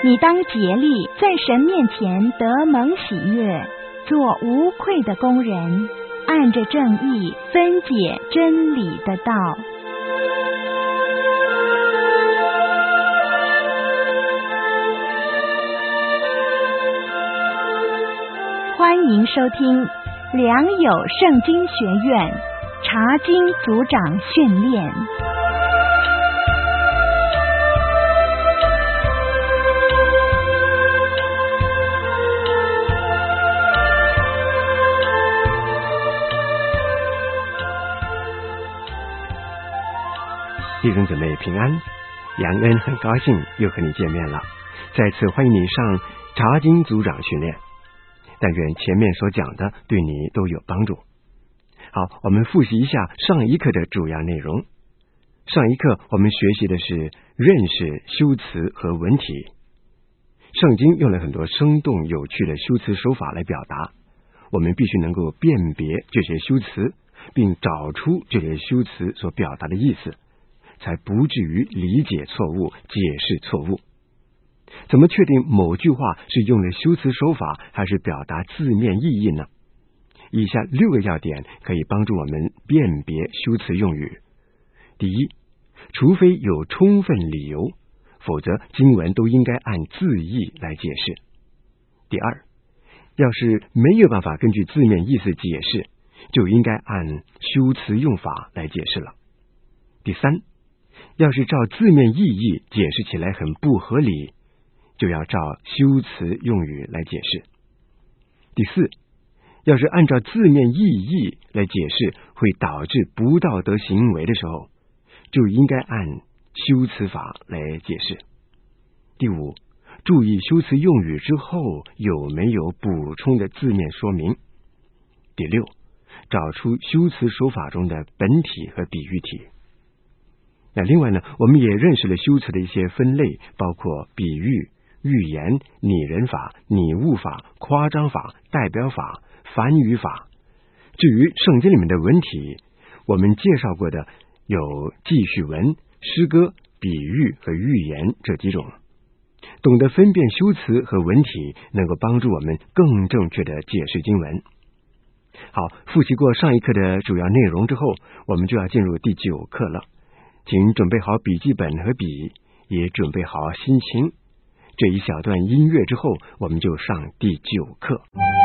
你当竭力在神面前得蒙喜悦，做无愧的工人，按着正义分解真理的道。欢迎收听良友圣经学院查经组长训练。 弟兄姊妹平安，杨恩很高兴又和你见面了，再次欢迎你上查经组长训练。但愿前面所讲的对你都有帮助。好，我们复习一下上一课的主要内容。上一课我们学习的是认识修辞和文体。圣经用了很多生动有趣的修辞手法来表达，我们必须能够辨别这些修辞，并找出这些修辞所表达的意思，才不至于理解错误、解释错误。怎么确定某句话是用了修辞手法还是表达字面意义呢？以下6个要点可以帮助我们辨别修辞用语。第一，除非有充分理由，否则经文都应该按字义来解释。第二，要是没有办法根据字面意思解释，就应该按修辞用法来解释了。第三，要是照字面意义解释起来很不合理，就要照修辞用语来解释。第四，要是按照字面意义来解释会导致不道德行为的时候，就应该按修辞法来解释。第五，注意修辞用语之后有没有补充的字面说明。第六，找出修辞手法中的本体和比喻体。那另外呢，我们也认识了修辞的一些分类，包括比喻、寓言、拟人法、拟物法、夸张法、代表法、反语法。至于圣经里面的文体，我们介绍过的有记叙文、诗歌、比喻和寓言这几种。懂得分辨修辞和文体，能够帮助我们更正确的解释经文。好，复习过上一课的主要内容之后，我们就要进入第9课了。请准备好笔记本和笔，也准备好心情。这一小段音乐之后，我们就上第9课。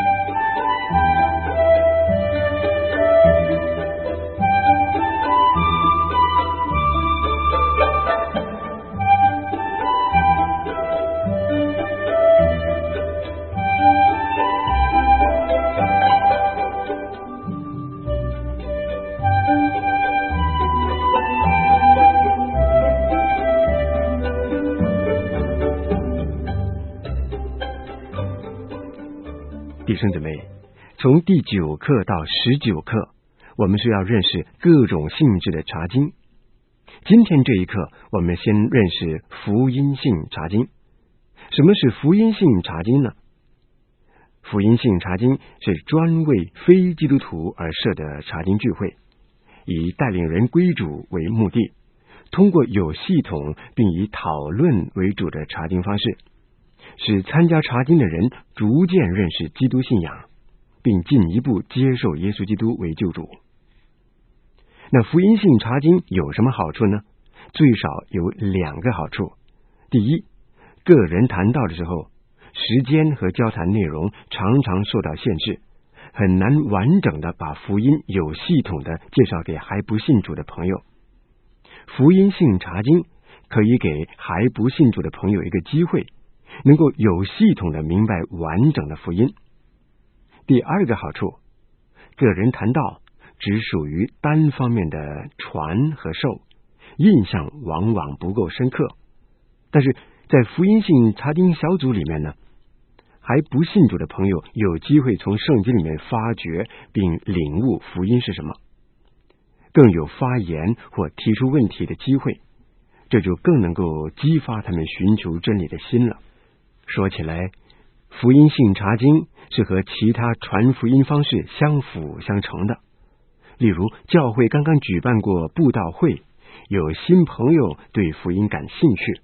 弟兄姊妹，从第9课到19课，我们是要认识各种性质的查经。今天这一课，我们先认识福音性查经。什么是福音性查经呢？福音性查经是专为非基督徒而设的查经聚会，以带领人归主为目的，通过有系统并以讨论为主的查经方式，使参加查经的人逐渐认识基督信仰，并进一步接受耶稣基督为救主。那福音性查经有什么好处呢？最少有2个好处。第一，个人谈道的时候，时间和交谈内容常常受到限制，很难完整的把福音有系统的介绍给还不信主的朋友。福音性查经可以给还不信主的朋友一个机会，能够有系统的明白完整的福音。第2个好处，个人谈道只属于单方面的传和授，印象往往不够深刻。但是在福音性查经小组里面呢，还不信主的朋友有机会从圣经里面发掘并领悟福音是什么，更有发言或提出问题的机会，这就更能够激发他们寻求真理的心了。说起来，福音性查经是和其他传福音方式相辅相成的。例如，教会刚刚举办过布道会，有新朋友对福音感兴趣，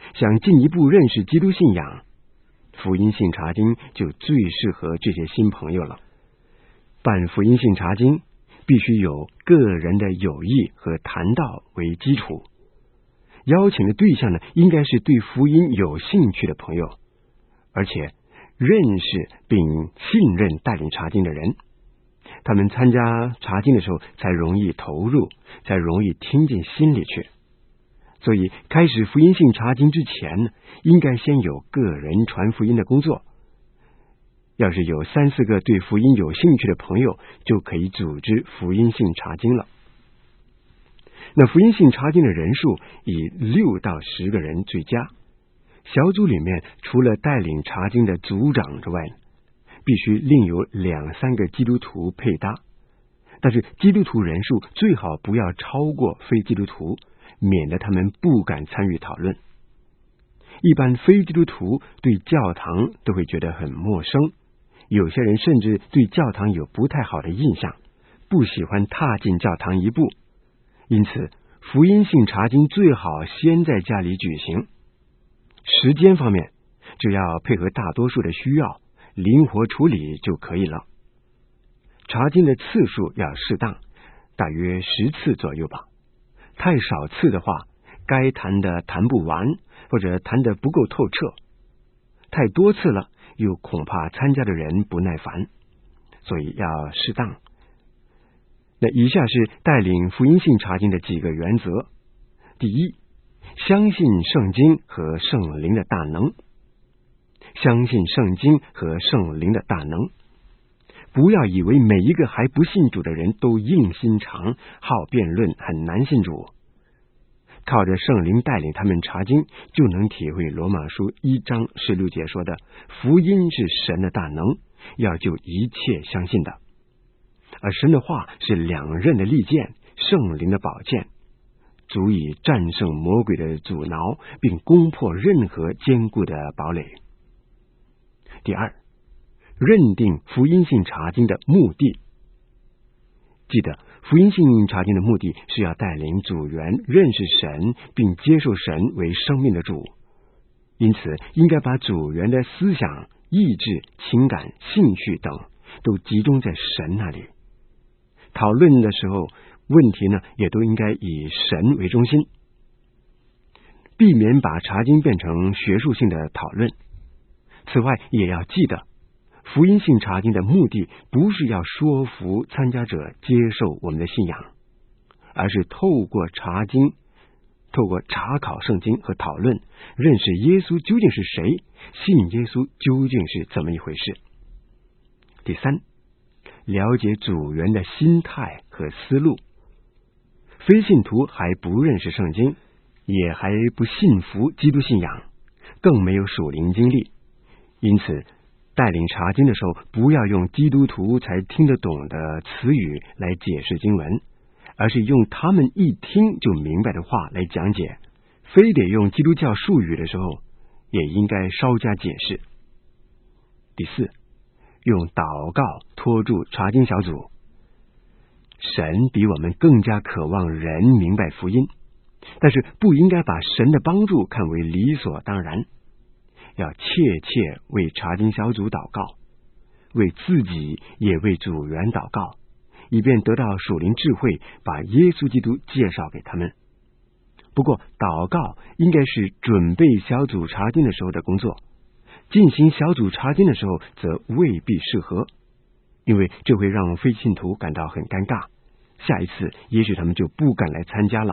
想进一步认识基督信仰，福音性查经就最适合这些新朋友了。办福音性查经必须有个人的友谊和谈道为基础，邀请的对象呢，应该是对福音有兴趣的朋友，而且认识并信任带领查经的人，他们参加查经的时候才容易投入，才容易听进心里去。所以开始福音性查经之前呢，应该先有个人传福音的工作。要是有3、4个对福音有兴趣的朋友，就可以组织福音性查经了。那福音性查经的人数以6到10个人最佳。小组里面除了带领查经的组长之外，必须另有2、3个基督徒配搭。但是基督徒人数最好不要超过非基督徒，免得他们不敢参与讨论。一般非基督徒对教堂都会觉得很陌生，有些人甚至对教堂有不太好的印象，不喜欢踏进教堂一步。因此福音性查经最好先在家里举行。时间方面，只要配合大多数的需要，灵活处理就可以了。查经的次数要适当，大约10次左右吧。太少次的话，该谈的谈不完，或者谈得不够透彻；太多次了，又恐怕参加的人不耐烦，所以要适当。那以下是带领福音性查经的几个原则。第一，相信圣经和圣灵的大能。相信圣经和圣灵的大能。不要以为每一个还不信主的人都硬心肠，好辩论，很难信主。靠着圣灵带领他们查经，就能体会罗马书1章16节说的，福音是神的大能，要救一切相信的。而神的话是2刃的利剑，圣灵的宝剑，足以战胜魔鬼的阻挠，并攻破任何坚固的堡垒。第二，认定福音性查经的目的。记得福音性查经的目的是要带领组员认识神，并接受神为生命的主。因此应该把组员的思想、意志、情感、兴趣等都集中在神那里。讨论的时候，问题呢也都应该以神为中心，避免把查经变成学术性的讨论。此外，也要记得福音性查经的目的不是要说服参加者接受我们的信仰，而是透过查经，透过查考圣经和讨论，认识耶稣究竟是谁，信耶稣究竟是怎么一回事。第三，了解组员的心态和思路。非信徒还不认识圣经，也还不信服基督信仰，更没有属灵经历，因此带领查经的时候，不要用基督徒才听得懂的词语来解释经文，而是用他们一听就明白的话来讲解。非得用基督教术语的时候，也应该稍加解释。第四，用祷告拖住查经小组。神比我们更加渴望人明白福音，但是不应该把神的帮助看为理所当然，要切切为查经小组祷告，为自己也为组员祷告，以便得到属灵智慧，把耶稣基督介绍给他们。不过祷告应该是准备小组查经的时候的工作，进行小组查经的时候则未必适合，因为这会让非信徒感到很尴尬，下一次也许他们就不敢来参加了。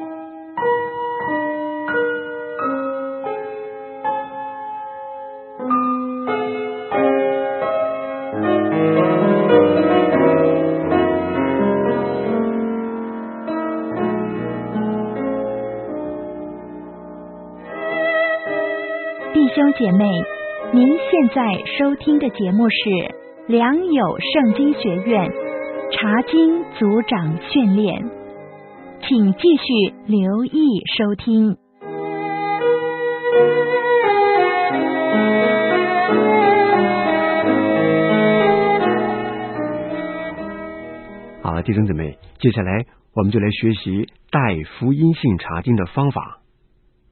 弟兄姐妹，您现在收听的节目是良友圣经学院查经组长训练，请继续留意收听。 好，弟兄姊妹，接下来我们就来学习带福音性查经的方法。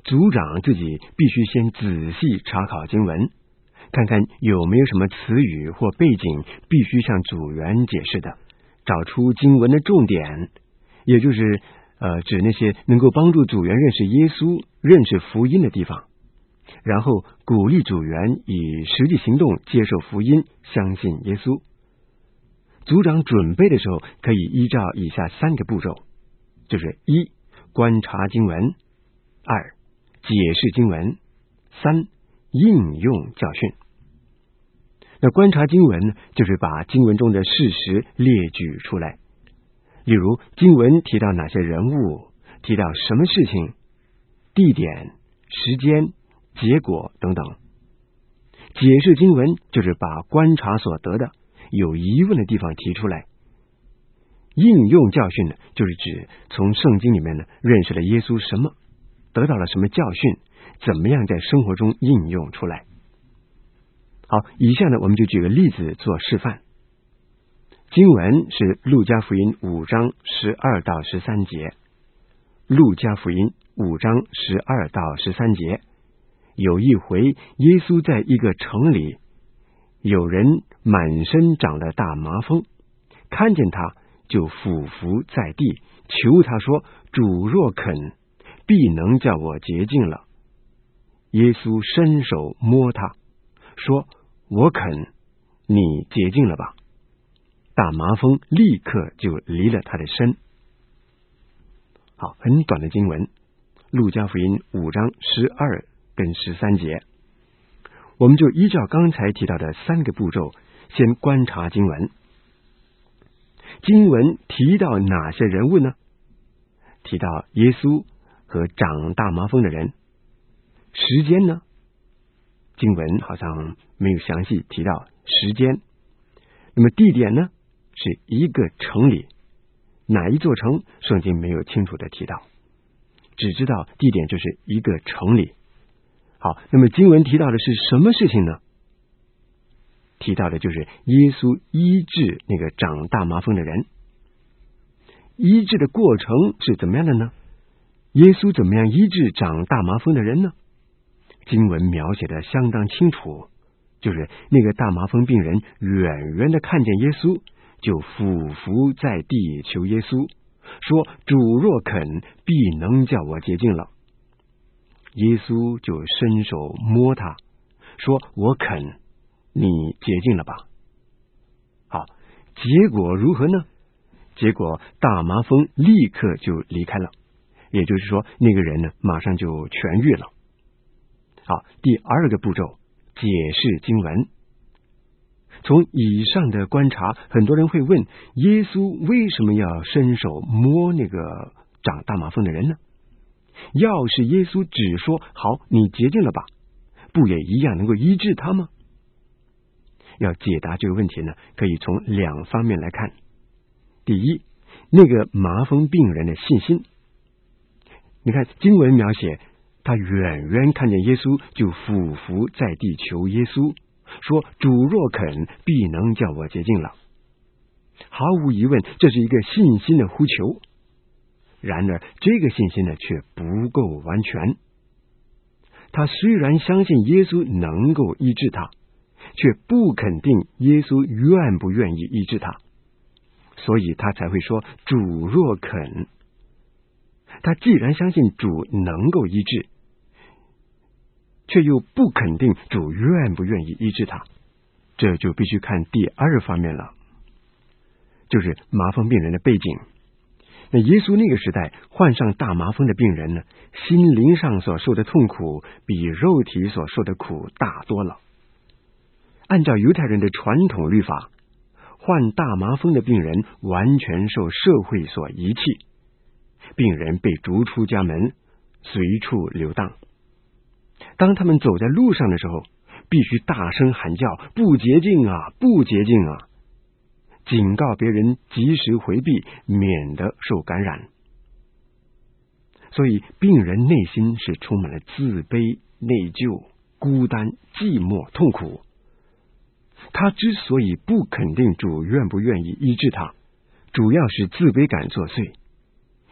族长自己必须先仔细查考经文，看看有没有什么词语或背景必须向组员解释的，找出经文的重点，也就是指那些能够帮助组员认识耶稣、认识福音的地方，然后鼓励组员以实际行动接受福音，相信耶稣。组长准备的时候可以依照以下3个步骤，就是1、观察经文；2、解释经文；3、应用教训。那观察经文呢，就是把经文中的事实列举出来，例如经文提到哪些人物，提到什么事情、地点、时间、结果等等。解释经文就是把观察所得的有疑问的地方提出来。应用教训呢，就是指从圣经里面呢认识了耶稣什么，得到了什么教训，怎么样在生活中应用出来。好，以下呢我们就举个例子做示范。经文是路加福音5章12到13节。路加福音5章12到13节，有一回耶稣在一个城里，有人满身长了大麻风，看见他就俯伏在地，求他说：主若肯，必能叫我洁净了。耶稣伸手摸他，说：我肯，你洁净了吧。大麻风立刻就离了他的身。好，很短的经文，路加福音5章12跟13节，我们就依照刚才提到的3个步骤，先观察经文。经文提到哪些人物呢？提到耶稣和长大麻风的人。时间呢？经文好像没有详细提到时间。那么地点呢？是一个城里，哪一座城？圣经没有清楚的提到，只知道地点就是一个城里。好，那么经文提到的是什么事情呢？提到的就是耶稣医治那个长大麻风的人。医治的过程是怎么样的呢？耶稣怎么样医治长大麻风的人呢？经文描写的相当清楚，就是那个大麻风病人远远的看见耶稣，就俯伏在地求耶稣，说：主若肯，必能叫我洁净了。耶稣就伸手摸他，说：我肯，你洁净了吧。好，结果如何呢？结果大麻风立刻就离开了，也就是说那个人呢马上就痊愈了。好，第2个步骤，解释经文。从以上的观察，很多人会问，耶稣为什么要伸手摸那个长大麻风的人呢？要是耶稣只说好，你洁净了吧，不也一样能够医治他吗？要解答这个问题呢，可以从2方面来看。第一，那个麻风病人的信心。你看经文描写，他远远看见耶稣，就俯伏在地求耶稣，说：主若肯，必能叫我洁净了。毫无疑问，这是一个信心的呼求。然而这个信心呢却不够完全。他虽然相信耶稣能够医治他，却不肯定耶稣愿不愿意医治他，所以他才会说：主若肯。他既然相信主能够医治，却又不肯定主愿不愿意医治他，这就必须看第2方面了，就是麻风病人的背景。那耶稣那个时代患上大麻风的病人呢，心灵上所受的痛苦比肉体所受的苦大多了。按照犹太人的传统律法，患大麻风的病人完全受社会所遗弃，病人被逐出家门，随处流荡。当他们走在路上的时候，必须大声喊叫：不洁净啊，不洁净啊！警告别人及时回避，免得受感染。所以病人内心是充满了自卑、内疚、孤单、寂寞、痛苦。他之所以不肯定主愿不愿意医治他，主要是自卑感作祟，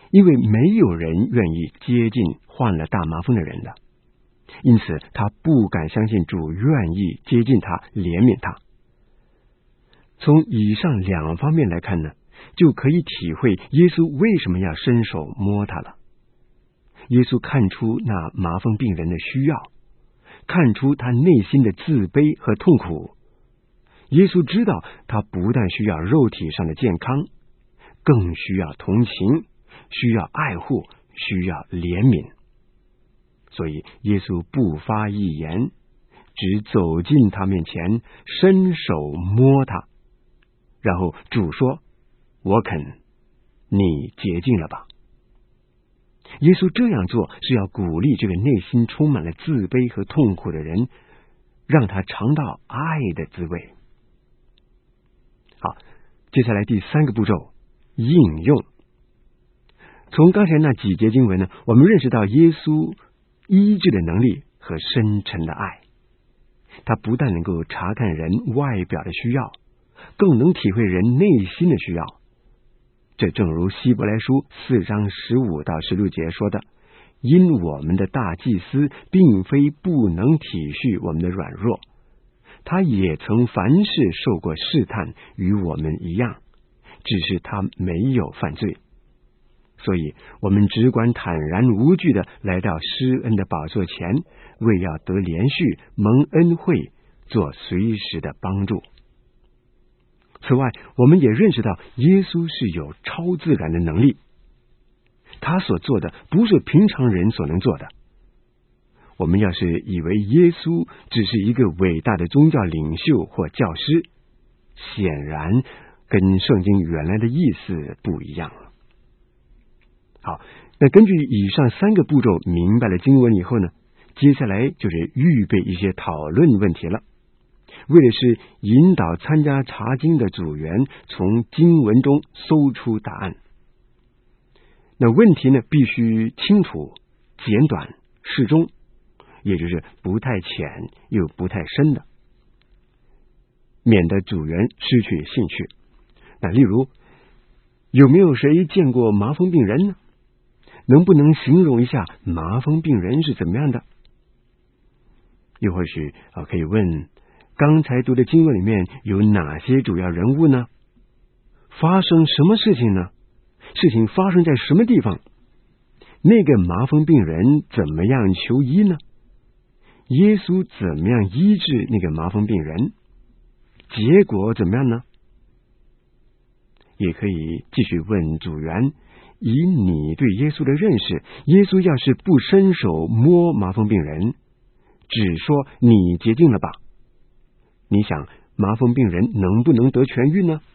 因为没有人愿意接近患了大麻风的人的，因此他不敢相信主愿意接近他，怜悯他。从以上两方面来看呢，就可以体会耶稣为什么要伸手摸他了。耶稣看出那麻风病人的需要，看出他内心的自卑和痛苦。耶稣知道他不但需要肉体上的健康，更需要同情，需要爱护，需要怜悯。所以耶稣不发一言，只走进他面前，伸手摸他。然后主说：我肯，你洁净了吧。耶稣这样做是要鼓励这个内心充满了自卑和痛苦的人，让他尝到爱的滋味。好，接下来第三个步骤，应用。从刚才那几节经文呢，我们认识到耶稣医治的能力和深沉的爱。他不但能够查看人外表的需要，更能体会人内心的需要。这正如希伯来书4章15到16节说的，因我们的大祭司并非不能体恤我们的软弱，他也曾凡事受过试探，与我们一样，只是他没有犯罪。所以我们只管坦然无惧的来到施恩的宝座前，为要得连续蒙恩惠，做随时的帮助。此外，我们也认识到耶稣是有超自然的能力，他所做的不是平常人所能做的。我们要是以为耶稣只是一个伟大的宗教领袖或教师，显然跟圣经原来的意思不一样。好，那根据以上三个步骤明白了经文以后呢，接下来就是预备一些讨论问题了。为的是引导参加查经的组员从经文中搜出答案。那问题呢，必须清楚、简短、适中，也就是不太浅又不太深的，免得组员失去兴趣。那例如，有没有谁见过麻风病人呢？能不能形容一下麻风病人是怎么样的？又或许可以问，刚才读的经文里面有哪些主要人物呢？发生什么事情呢？事情发生在什么地方？那个麻风病人怎么样求医呢？耶稣怎么样医治那个麻风病人？结果怎么样呢？也可以继续问组员，以你对耶稣的认识，耶稣要是不伸手摸麻风病人，只说你洁净了吧，你想麻风病人能不能得痊愈呢？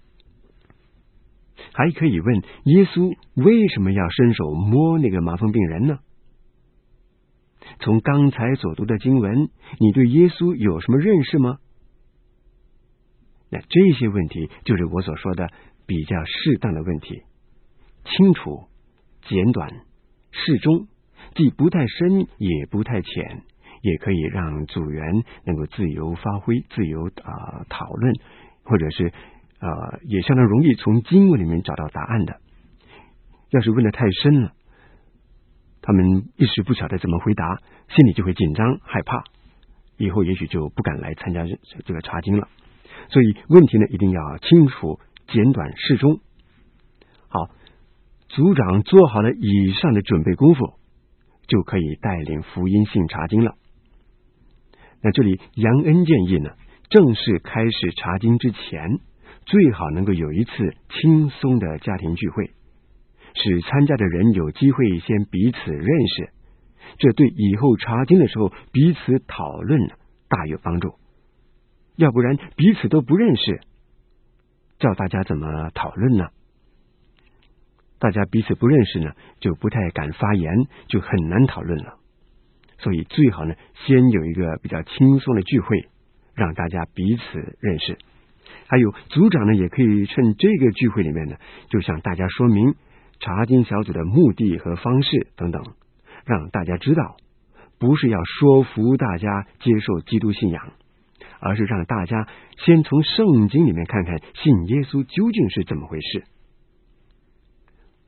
还可以问，耶稣为什么要伸手摸那个麻风病人呢？从刚才所读的经文，你对耶稣有什么认识吗？那这些问题就是我所说的比较适当的问题，清楚、简短、适中，既不太深也不太浅，也可以让组员能够自由发挥、自由讨论，或者是也相当容易从经文里面找到答案的。要是问得太深了，他们一时不晓得怎么回答，心里就会紧张害怕，以后也许就不敢来参加这个查经了。所以问题呢，一定要清楚、简短、适中。好，组长做好了以上的准备功夫，就可以带领福音性查经了。那这里杨恩建议呢，正式开始查经之前，最好能够有一次轻松的家庭聚会，使参加的人有机会先彼此认识，这对以后查经的时候彼此讨论大有帮助。要不然彼此都不认识，叫大家怎么讨论呢？大家彼此不认识呢，就不太敢发言，就很难讨论了。所以最好呢，先有一个比较轻松的聚会，让大家彼此认识。还有组长呢，也可以趁这个聚会里面呢，就向大家说明查经小组的目的和方式等等，让大家知道，不是要说服大家接受基督信仰，而是让大家先从圣经里面看看信耶稣究竟是怎么回事。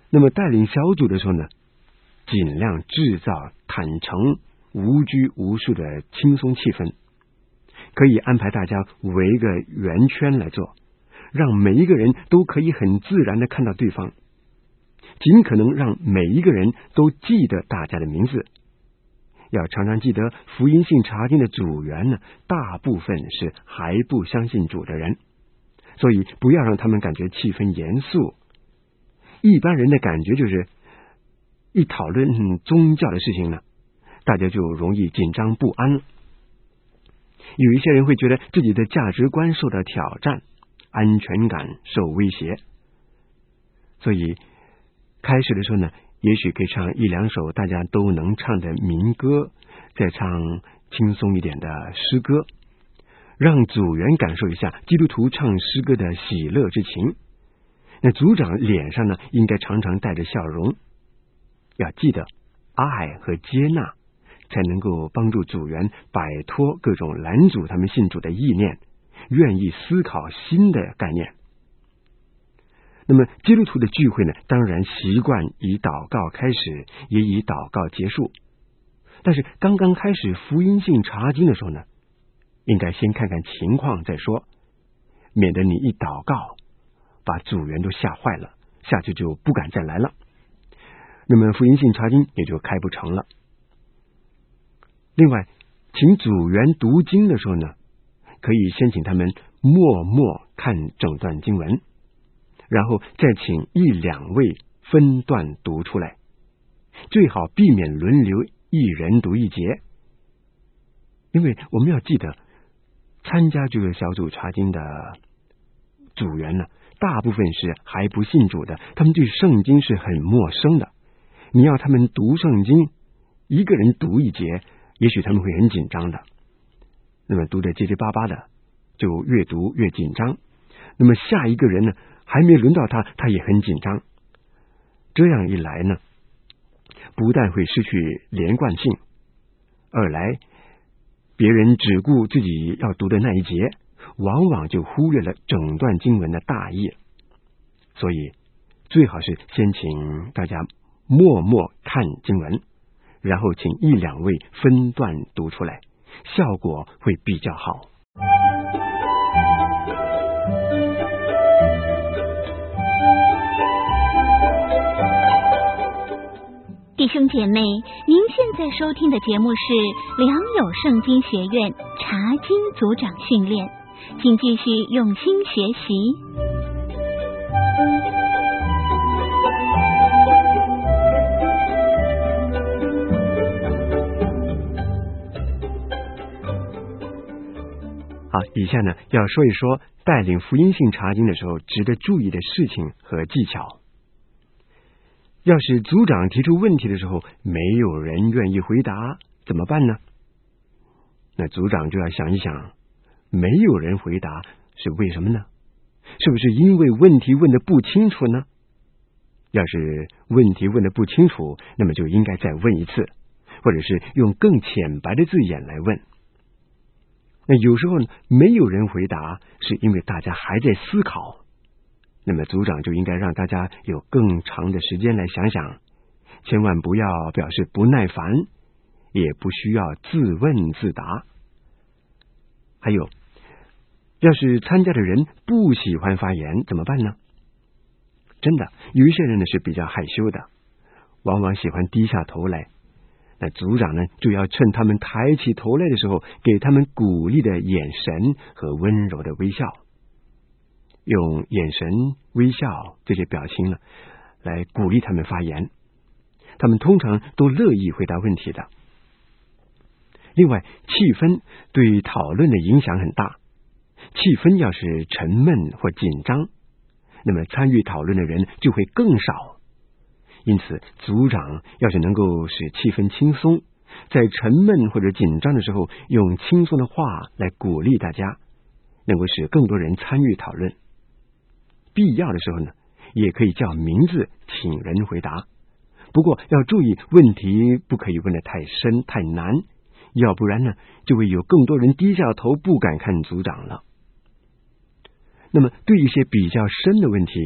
那么带领小组的时候呢，尽量制造坦诚、无拘无束的轻松气氛，可以安排大家围一个圆圈来做，让每一个人都可以很自然的看到对方，尽可能让每一个人都记得大家的名字。要常常记得福音性查经的组员呢，大部分是还不相信主的人，所以不要让他们感觉气氛严肃。一般人的感觉就是一讨论宗教的事情呢，大家就容易紧张不安了。有一些人会觉得自己的价值观受到挑战，安全感受威胁，所以开始的时候呢，也许可以唱一两首大家都能唱的民歌，再唱轻松一点的诗歌，让组员感受一下基督徒唱诗歌的喜乐之情。那组长脸上呢，应该常常带着笑容。要记得，爱和接纳才能够帮助组员摆脱各种拦阻他们信主的意念，愿意思考新的概念。那么基督徒的聚会呢，当然习惯以祷告开始，也以祷告结束。但是刚刚开始福音性查经的时候呢，应该先看看情况再说，免得你一祷告把组员都吓坏了，下去就不敢再来了，那么福音性查经也就开不成了。另外，请组员读经的时候呢，可以先请他们默默看整段经文，然后再请一两位分段读出来，最好避免轮流一人读一节。因为我们要记得，参加这个小组查经的组员呢，大部分是还不信主的，他们对圣经是很陌生的。你要他们读圣经，一个人读一节，也许他们会很紧张的，那么读得结结巴巴的，就越读越紧张。那么下一个人呢，还没轮到他，他也很紧张。这样一来呢，不但会失去连贯性，二来别人只顾自己要读的那一节，往往就忽略了整段经文的大意。所以最好是先请大家默默看经文，然后请一两位分段读出来，效果会比较好。 弟兄姐妹，您现在收听的节目是良友圣经学院查经组长训练，请继续用心学习。 好，以下呢要说一说带领福音性查经的时候值得注意的事情和技巧。要是组长提出问题的时候，没有人愿意回答，怎么办呢？那组长就要想一想，没有人回答是为什么呢？是不是因为问题问得不清楚呢？要是问题问得不清楚，那么就应该再问一次，或者是用更浅白的字眼来问。那有时候呢，没有人回答，是因为大家还在思考。那么组长就应该让大家有更长的时间来想想，千万不要表示不耐烦，也不需要自问自答。还有，要是参加的人不喜欢发言怎么办呢？真的，有一些人呢是比较害羞的，往往喜欢低下头来。那组长呢就要趁他们抬起头来的时候，给他们鼓励的眼神和温柔的微笑。用眼神、微笑这些表情呢，来鼓励他们发言。他们通常都乐意回答问题的。另外，气氛对讨论的影响很大。气氛要是沉闷或紧张，那么参与讨论的人就会更少。因此，组长要是能够使气氛轻松，在沉闷或者紧张的时候，用轻松的话来鼓励大家，能够使更多人参与讨论。必要的时候呢，也可以叫名字请人回答。不过要注意，问题不可以问得太深太难，要不然呢，就会有更多人低下头不敢看组长了。那么对一些比较深的问题，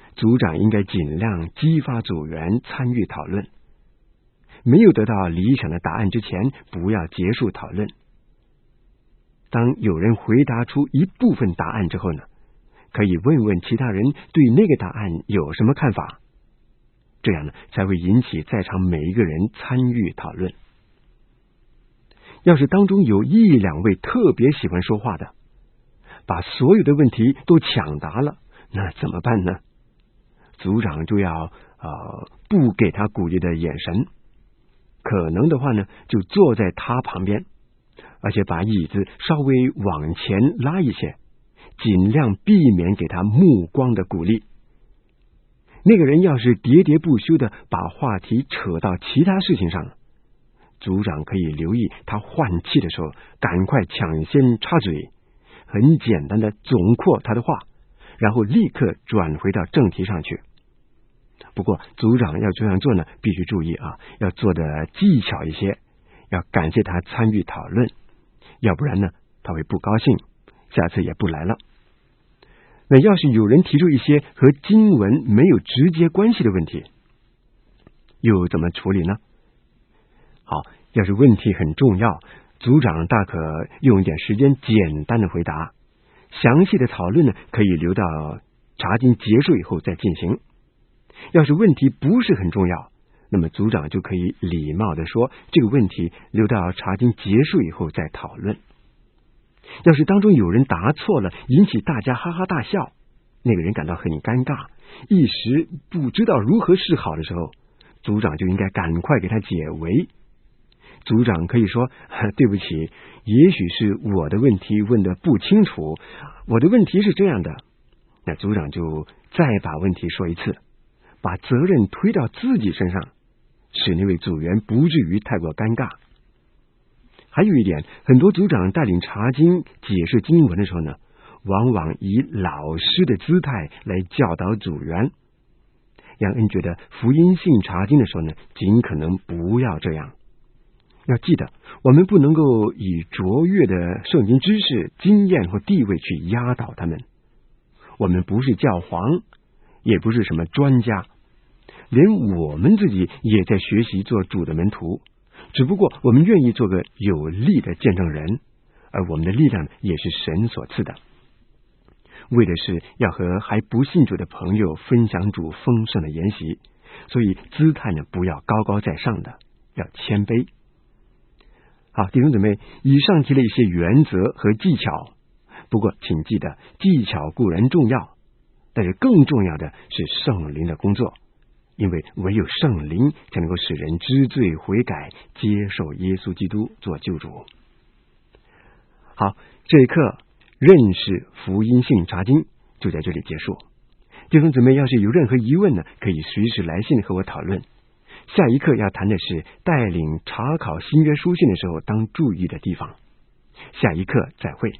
组长应该尽量激发组员参与讨论。没有得到理想的答案之前，不要结束讨论。当有人回答出一部分答案之后呢，可以问问其他人对那个答案有什么看法，这样呢才会引起在场每一个人参与讨论。要是当中有一两位特别喜欢说话的，把所有的问题都抢答了，那怎么办呢？组长就要不给他鼓励的眼神，可能的话呢，就坐在他旁边，而且把椅子稍微往前拉一些，尽量避免给他目光的鼓励。那个人要是喋喋不休的把话题扯到其他事情上，组长可以留意他换气的时候，赶快抢先插嘴，很简单的总括他的话，然后立刻转回到正题上去。不过组长要这样做呢，必须注意要做的技巧一些，要感谢他参与讨论，要不然呢他会不高兴，下次也不来了。那要是有人提出一些和经文没有直接关系的问题，又怎么处理呢？好，要是问题很重要，组长大可用一点时间简单的回答，详细的讨论呢可以留到查经结束以后再进行。要是问题不是很重要，那么组长就可以礼貌的说，这个问题留到查经结束以后再讨论。要是当中有人答错了，引起大家哈哈大笑，那个人感到很尴尬，一时不知道如何是好的时候，组长就应该赶快给他解围。组长可以说，对不起，也许是我的问题问得不清楚，我的问题是这样的。那组长就再把问题说一次，把责任推到自己身上，使那位组员不至于太过尴尬。还有一点，很多组长带领查经解释经文的时候呢，往往以老师的姿态来教导组员。杨恩觉得福音性查经的时候呢，尽可能不要这样。要记得，我们不能够以卓越的圣经知识、经验或地位去压倒他们。我们不是教皇，也不是什么专家，连我们自己也在学习做主的门徒。只不过我们愿意做个有力的见证人，而我们的力量也是神所赐的，为的是要和还不信主的朋友分享主丰盛的筵席，所以姿态呢不要高高在上的，要谦卑。好，弟兄姊妹，以上提了一些原则和技巧，不过请记得，技巧固然重要，但是更重要的是圣灵的工作，因为唯有圣灵才能够使人知罪悔改，接受耶稣基督做救主。好，这一课认识福音性查经就在这里结束。弟兄姊妹，要是有任何疑问呢，可以随时来信和我讨论。下一课要谈的是带领查考新约书信的时候当注意的地方。下一课再会。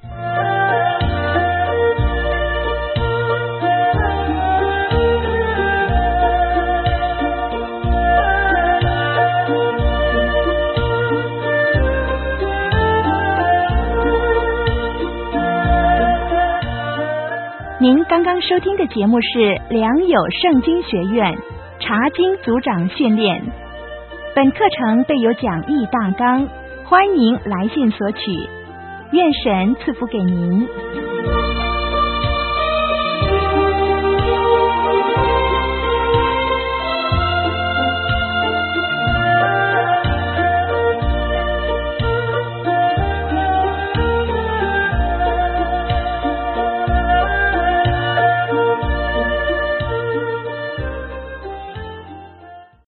您刚刚收听的节目是良友圣经学院查经组长训练。本课程备有讲义大纲，欢迎来信索取。愿神赐福给您。